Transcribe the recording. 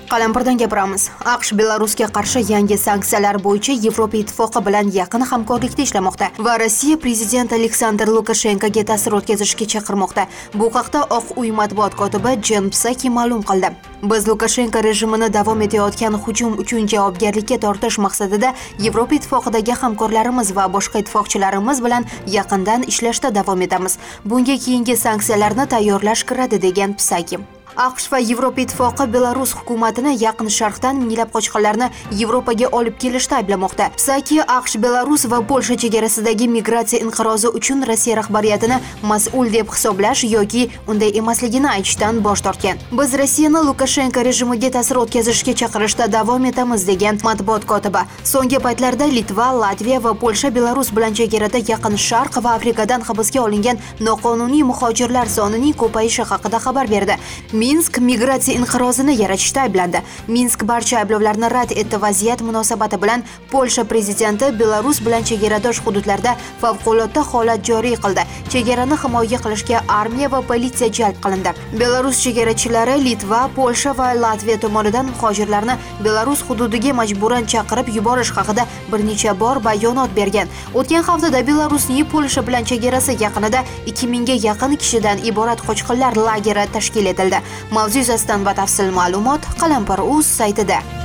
Qalampirdan gapiramiz. AQSh Belarusga qarshi yangi sanksiyalar bo'yicha Yevropa ittifoqi bilan yaqin hamkorlikda ishlamoqda va Rossiya prezidenti Aleksandr Lukashenkoga ta'sir o'tkazishga chaqirmoqda. Bu haqda Oq uy matbuot kotibi Jen Psaki ma'lum qildi. Biz Lukashenko rejimini davom etayotgan hujum uchun javobgarlikka tortish maqsadida Yevropa ittifoqidagi hamkorlarimiz va boshqa ittifoqchilarimiz bilan yaqindan ishlashda davom etamiz. Bunga keyingi sanksiyalarni tayyorlash kiradi degan Psaki. AQSh va Yevropa ittifoqi Belarus hukumatini Yaqin Sharqdan minglab qochqinlarni Yevropaga olib kelishda ayblamoqda. Psaki AQSh, Belarus va Polsha chegarasidagi migratsiya inqirozi uchun Rossiya rahbariyatini mas'ul deb hisoblash yoki unday emasligini aytishdan bosh tortgan. Biz Rossiyani Lukashenko rejimiga ta'sir o'tkazishga chaqirishda davom etamiz degan matbuot kotibi. So'nggi paytlarda Litva, Latviya va Polsha Belarus bilan chegarada Yaqin Sharq va Afrikadan hibsga olingan noqonuniy muhojirlar sonining ko'payishi haqida xabar berdi. Minsk migratsiya inqirozini yaratishda ayblandi. Minsk barcha ayblovlarni rad etdi. Vaziyat munosabati bilan Polsha prezidenti Belarus bilan chegaradosh hududlarda favqulodda holat joriy qildi. Chegarani himoya qilishga armiya va politsiya jalb qilindi. Belarus chegarachilari Litva, Polsha va Latviya tomonidan muhojirlarni Belarus hududiga majburan chaqirib yuborish haqida bir necha bor bayonot bergan. O'tgan haftada Belarusning Polsha bilan chegarasi yaqinida 2000 ga yaqin kishidan iborat qochqinlar lageri tashkil etildi. Mavzu yuzasidan batafsil ma'lumot Qalampir.uz saytida.